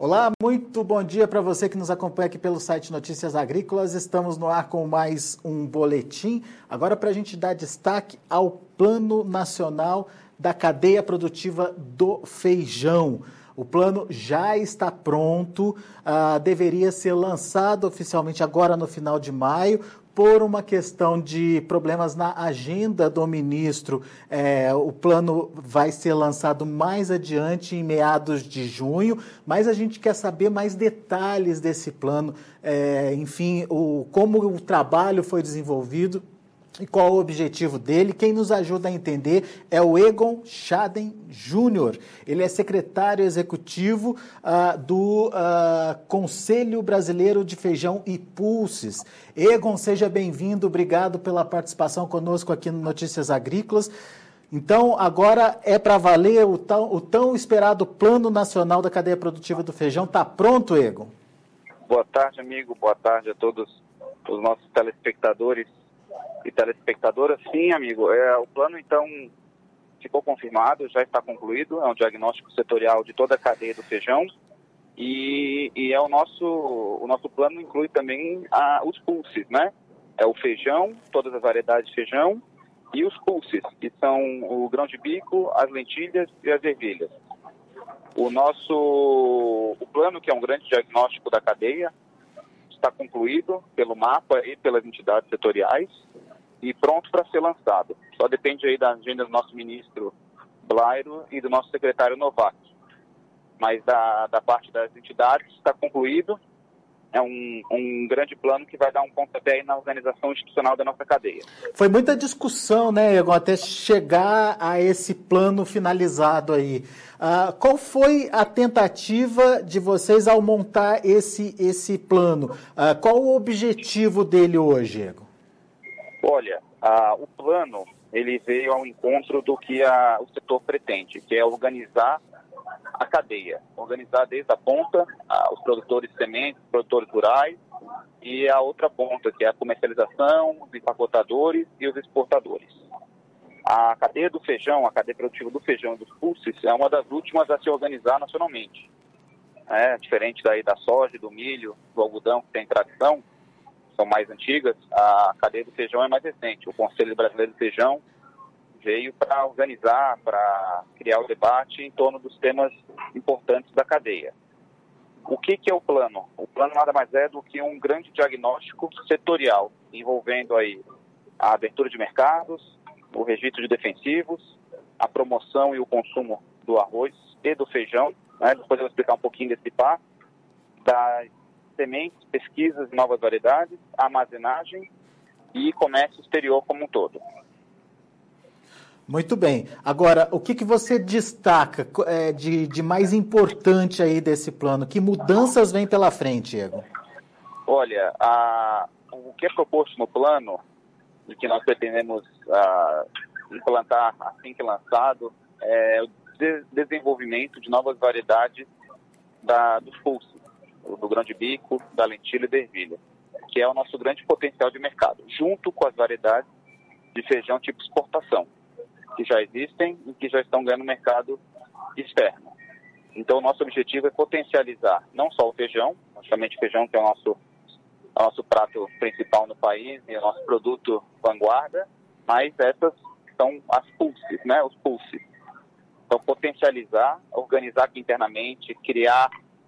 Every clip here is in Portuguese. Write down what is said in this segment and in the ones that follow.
Olá, muito bom dia para você que nos acompanha aqui pelo site Notícias Agrícolas. Estamos no ar com mais um boletim. Agora para a gente dar destaque ao Plano Nacional da Cadeia Produtiva do Feijão. O plano já está pronto, deveria ser lançado oficialmente agora no final de maio. Por uma questão de problemas na agenda do ministro, o plano vai ser lançado mais adiante, em meados de junho, mas a gente quer saber mais detalhes desse plano, enfim, como o trabalho foi desenvolvido e qual o objetivo dele. Quem nos ajuda a entender é o Egon Schaden Júnior. Ele é secretário executivo do Conselho Brasileiro de Feijão e Pulses. Egon, seja bem-vindo, obrigado pela participação conosco aqui no Notícias Agrícolas. Então, agora é para valer o tão esperado Plano Nacional da Cadeia Produtiva do Feijão. Está pronto, Egon? Boa tarde, amigo. Boa tarde a todos os nossos telespectadores e telespectadoras. Sim, amigo, o plano então ficou confirmado, já está concluído, é um diagnóstico setorial de toda a cadeia do feijão e o nosso plano inclui também os pulses, né? É o feijão, todas as variedades de feijão e os pulses, que são o grão de bico, as lentilhas e as ervilhas. O plano, que é um grande diagnóstico da cadeia, está concluído pelo mapa e pelas entidades setoriais e pronto para ser lançado. Só depende aí da agenda do nosso ministro Blairo e do nosso secretário Novak. Mas da parte das entidades está concluído. É um grande plano que vai dar um pontapé aí na organização institucional da nossa cadeia. Foi muita discussão, né, Egon, até chegar a esse plano finalizado aí. Qual foi a tentativa de vocês ao montar esse plano? Qual o objetivo dele hoje, Egon? Olha, o plano ele veio ao encontro do que o setor pretende, que é organizar a cadeia, organizar desde a ponta os produtores de sementes, os produtores rurais, e a outra ponta, que é a comercialização, os empacotadores e os exportadores. A cadeia do feijão, a cadeia produtiva do feijão e dos pulses, é uma das últimas a se organizar nacionalmente. Diferente daí da soja, do milho, do algodão, que tem tradição, são mais antigas, a cadeia do feijão é mais recente. O Conselho Brasileiro do Feijão veio para organizar, para criar o debate em torno dos temas importantes da cadeia. O que é o plano? O plano nada mais é do que um grande diagnóstico setorial, envolvendo aí a abertura de mercados, o registro de defensivos, a promoção e o consumo do arroz e do feijão, né? Depois eu vou explicar um pouquinho desse passo, das sementes, pesquisas de novas variedades, armazenagem e comércio exterior como um todo. Muito bem. Agora, o que você destaca de mais importante aí desse plano? Que mudanças vêm pela frente, Egon? Olha, o que é proposto no plano e que nós pretendemos implantar assim que lançado é o desenvolvimento de novas variedades dos pulses, do grão de bico, da lentilha e da ervilha, que é o nosso grande potencial de mercado, junto com as variedades de feijão tipo exportação, que já existem e que já estão ganhando mercado externo. Então, o nosso objetivo é potencializar não só o feijão, justamente o feijão que é o nosso prato principal no país e o nosso produto vanguarda, mas essas são as pulses, né? Os pulses. Então, potencializar, organizar aqui internamente, criar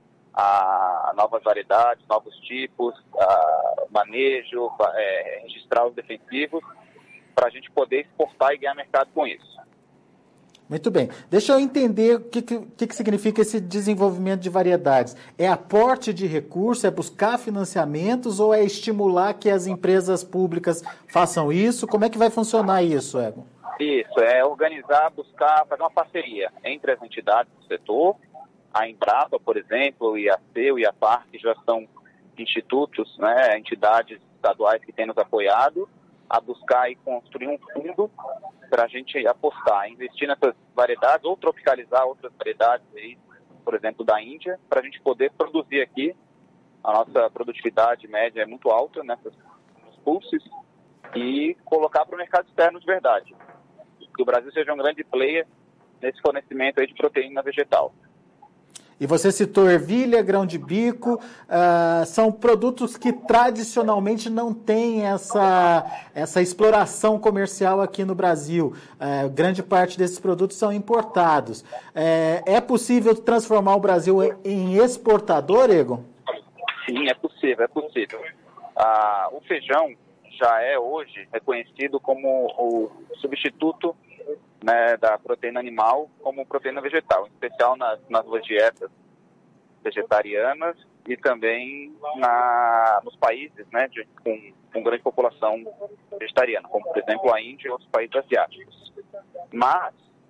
novas variedades, novos tipos, manejo, registrar os defensivos, para a gente poder exportar e ganhar mercado com isso. Muito bem. Deixa eu entender o que significa esse desenvolvimento de variedades. É aporte de recursos, é buscar financiamentos ou é estimular que as empresas públicas façam isso? Como é que vai funcionar isso, Egon? Isso, é organizar, buscar, fazer uma parceria entre as entidades do setor, a Embrapa, por exemplo, o IAC, o IAPAR, que já são institutos, né, entidades estaduais que têm nos apoiado, a buscar e construir um fundo para a gente apostar, investir nessas variedades ou tropicalizar outras variedades, aí, por exemplo, da Índia, para a gente poder produzir aqui. A nossa produtividade média é muito alta nos pulses e colocar para o mercado externo de verdade. Que o Brasil seja um grande player nesse fornecimento aí de proteína vegetal. E você citou ervilha, grão de bico, são produtos que tradicionalmente não têm essa exploração comercial aqui no Brasil. Grande parte desses produtos são importados. É possível transformar o Brasil em exportador, Egon? Sim, é possível, é possível. O feijão já é hoje reconhecido como o substituto, né, da proteína animal como proteína vegetal, em especial nas dietas vegetarianas e também nos países, né, com grande população vegetariana, como por exemplo a Índia e outros países asiáticos. Mas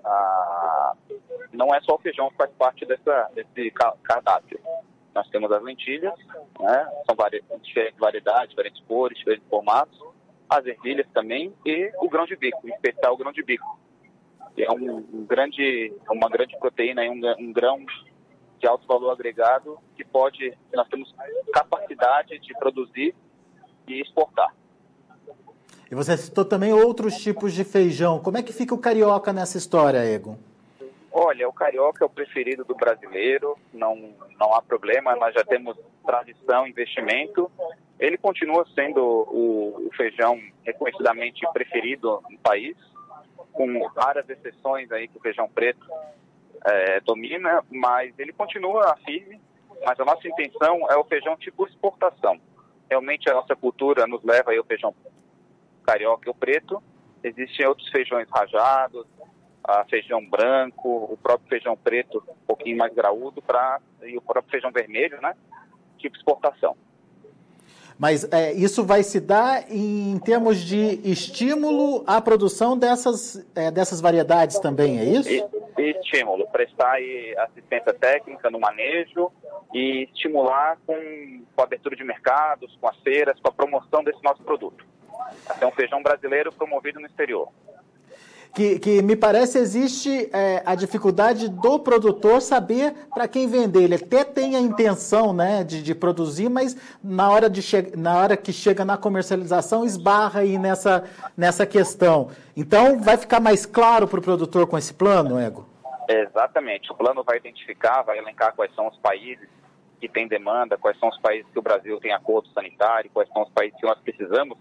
não é só o feijão que faz parte desse cardápio. Nós temos as lentilhas, né, são diferentes variedades, diferentes cores, diferentes formatos, as ervilhas também e o grão de bico, em especial o grão de bico. É uma grande proteína e um grão de alto valor agregado que nós temos capacidade de produzir e exportar. E você citou também outros tipos de feijão. Como é que fica o carioca nessa história, Egon? Olha, o carioca é o preferido do brasileiro, não há problema, nós já temos tradição, investimento. Ele continua sendo o feijão reconhecidamente preferido no país, com raras exceções aí que o feijão preto domina, mas ele continua firme, mas a nossa intenção é o feijão tipo exportação. Realmente a nossa cultura nos leva aí ao feijão carioca e o preto. Existem outros feijões rajados, feijão branco, o próprio feijão preto um pouquinho mais graúdo e o próprio feijão vermelho, né, tipo exportação. Mas isso vai se dar em termos de estímulo à produção dessas variedades também, é isso? Estímulo, prestar aí assistência técnica no manejo e estimular com a abertura de mercados, com as feiras, com a promoção desse nosso produto. É um feijão brasileiro promovido no exterior. Que me parece existe a dificuldade do produtor saber para quem vender. Ele até tem a intenção, né, de produzir, mas na hora que chega na comercialização esbarra aí nessa questão. Então vai ficar mais claro para o produtor com esse plano, Egon? Exatamente. O plano vai identificar, vai elencar quais são os países que têm demanda, quais são os países que o Brasil tem acordo sanitário, quais são os países que nós precisamos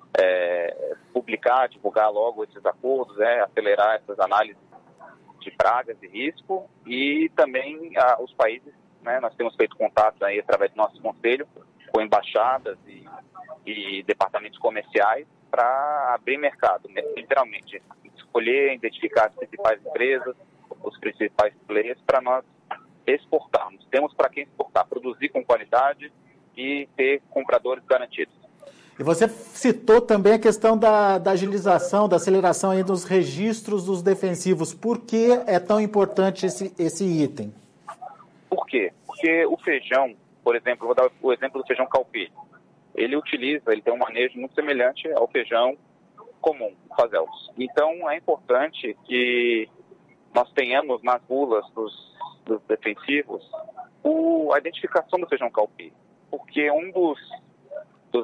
publicar, divulgar logo esses acordos, acelerar essas análises de pragas e risco, e também os países, né, nós temos feito contatos aí através do nosso conselho com embaixadas e departamentos comerciais para abrir mercado, né, literalmente, escolher, identificar as principais empresas, os principais players para nós exportarmos. Temos para quem exportar, produzir com qualidade e ter compradores garantidos. E você citou também a questão da agilização, da aceleração aí dos registros dos defensivos. Por que é tão importante esse item? Por quê? Porque o feijão, por exemplo, vou dar o exemplo do feijão calpi. Ele tem um manejo muito semelhante ao feijão comum, fazelos. Então, é importante que nós tenhamos nas bulas dos defensivos a identificação do feijão calpi. Porque das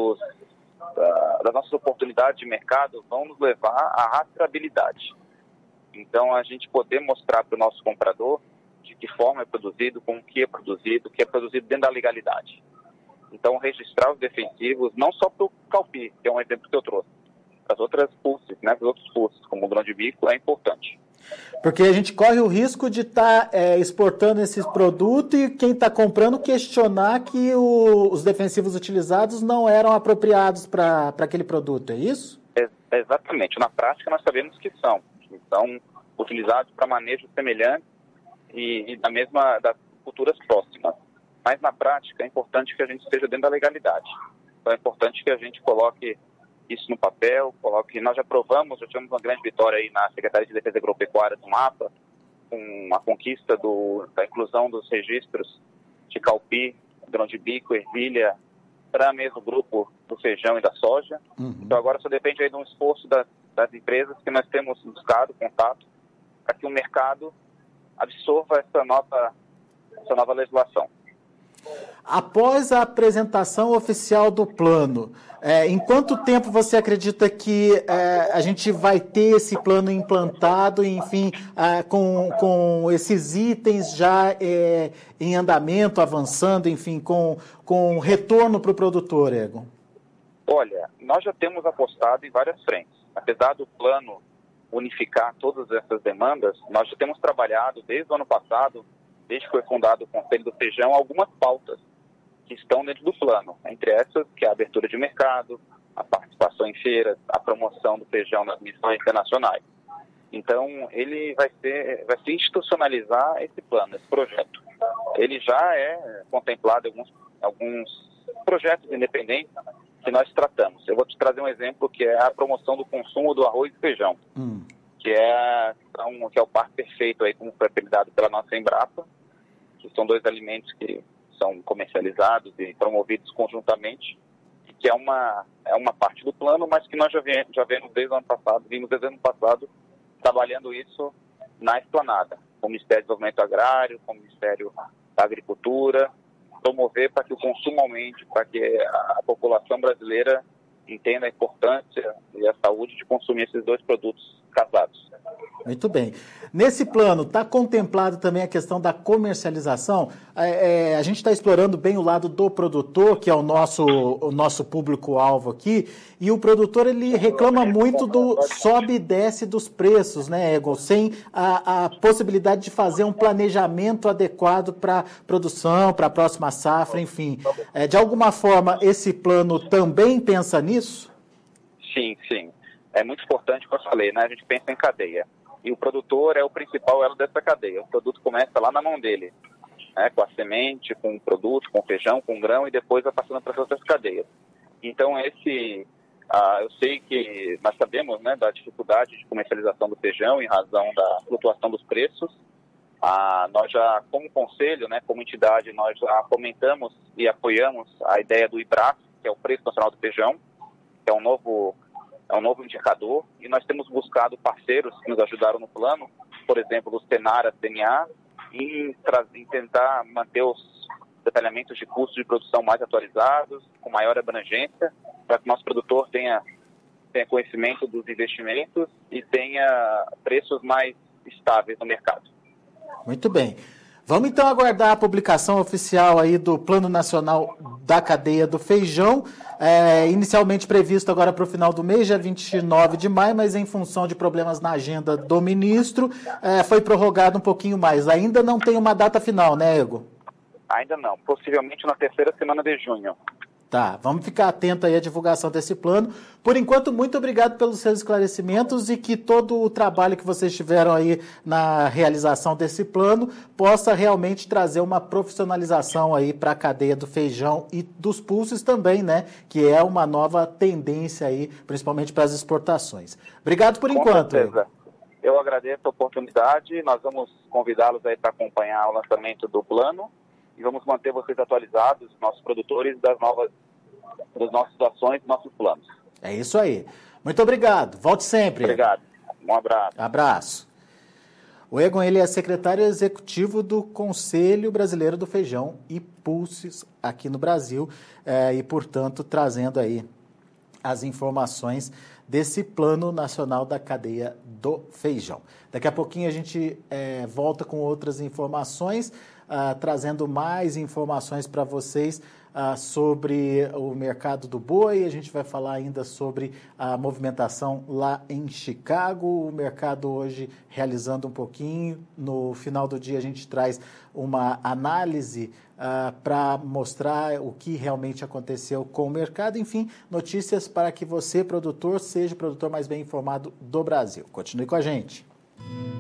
nossas oportunidades de mercado vão nos levar à rastreabilidade. Então, a gente poder mostrar para o nosso comprador de que forma é produzido, com o que é produzido dentro da legalidade. Então, registrar os defensivos, não só para o calpi, que é um exemplo que eu trouxe, para as outras pulses, né, para os outros pulses, como o grão de bico, é importante. Porque a gente corre o risco de estar exportando esse produto e quem está comprando questionar que os defensivos utilizados não eram apropriados para aquele produto, é isso? Exatamente. Na prática, nós sabemos que são utilizados para manejo semelhante e das culturas próximas. Mas, na prática, é importante que a gente esteja dentro da legalidade. Então, é importante que a gente coloque isso no papel, nós já tivemos uma grande vitória aí na Secretaria de Defesa Agropecuária do MAPA, com a conquista da inclusão dos registros de calpi, grão de bico, ervilha, para mesmo grupo do feijão e da soja. Uhum. Então agora só depende aí de um esforço das empresas que nós temos buscado contato para que o mercado absorva essa nova legislação. Após a apresentação oficial do plano, em quanto tempo você acredita que a gente vai ter esse plano implantado, enfim, com esses itens já em andamento, avançando, enfim, com retorno para o produtor, Egon? Olha, nós já temos apostado em várias frentes. Apesar do plano unificar todas essas demandas, nós já temos trabalhado desde o ano passado, desde que foi fundado o Conselho do Feijão, algumas pautas que estão dentro do plano. Entre essas, que é a abertura de mercado, a participação em feiras, a promoção do feijão nas missões internacionais. Então, ele vai se institucionalizar esse plano, esse projeto. Ele já é contemplado em alguns projetos independentes que nós tratamos. Eu vou te trazer um exemplo, que é a promoção do consumo do arroz e feijão, que é o par perfeito, aí, como foi apelidado pela nossa Embrapa, que são dois alimentos que são comercializados e promovidos conjuntamente, que é uma parte do plano, mas que nós já vimos desde o ano passado, trabalhando isso na esplanada, com o Ministério do Desenvolvimento Agrário, com o Ministério da Agricultura, promover para que o consumo aumente, para que a população brasileira entenda a importância e a saúde de consumir esses dois produtos casados. Muito bem. Nesse plano, está contemplado também a questão da comercialização? A gente está explorando bem o lado do produtor, que é o nosso público-alvo aqui, e o produtor ele reclama muito do sobe e desce dos preços, né, Egon? Sem a possibilidade de fazer um planejamento adequado para a produção, para a próxima safra, enfim. De alguma forma, esse plano também pensa nisso? Sim, sim. É muito importante, como eu falei, né? A gente pensa em cadeia. E o produtor é o principal elo dessa cadeia. O produto começa lá na mão dele, né? Com a semente, com o produto, com o feijão, com o grão, e depois vai passando para as outras cadeias. Então, eu sei que nós sabemos, né, da dificuldade de comercialização do feijão em razão da flutuação dos preços. Nós já, como conselho, né, como entidade, nós já comentamos e apoiamos a ideia do IBRAF, que é o Preço Nacional do Feijão, que é um novo indicador, e nós temos buscado parceiros que nos ajudaram no plano, por exemplo, o Senar, a CNA, em tentar manter os detalhamentos de custos de produção mais atualizados, com maior abrangência, para que o nosso produtor tenha conhecimento dos investimentos e tenha preços mais estáveis no mercado. Muito bem. Vamos então aguardar a publicação oficial aí do Plano Nacional da Cadeia do Feijão, inicialmente previsto agora para o final do mês, dia 29 de maio, mas em função de problemas na agenda do ministro, foi prorrogado um pouquinho mais. Ainda não tem uma data final, né, Egon? Ainda não, possivelmente na terceira semana de junho. Tá, vamos ficar atento aí à divulgação desse plano. Por enquanto, muito obrigado pelos seus esclarecimentos e que todo o trabalho que vocês tiveram aí na realização desse plano possa realmente trazer uma profissionalização aí para a cadeia do feijão e dos pulses também, né? Que é uma nova tendência aí, principalmente para as exportações. Obrigado por enquanto. Com certeza. Eu agradeço a oportunidade. Nós vamos convidá-los aí para acompanhar o lançamento do plano. E vamos manter vocês atualizados, nossos produtores, das nossas ações, dos nossos planos. É isso aí. Muito obrigado. Volte sempre. Obrigado. Um abraço. Abraço. O Egon, ele é secretário executivo do Conselho Brasileiro do Feijão e Pulses aqui no Brasil e, portanto, trazendo aí as informações desse Plano Nacional da Cadeia do Feijão. Daqui a pouquinho a gente volta com outras informações, trazendo mais informações para vocês sobre o mercado do boi. A gente vai falar ainda sobre a movimentação lá em Chicago, o mercado hoje realizando um pouquinho. No final do dia a gente traz uma análise para mostrar o que realmente aconteceu com o mercado. Enfim, notícias para que você, produtor, seja o produtor mais bem informado do Brasil. Continue com a gente.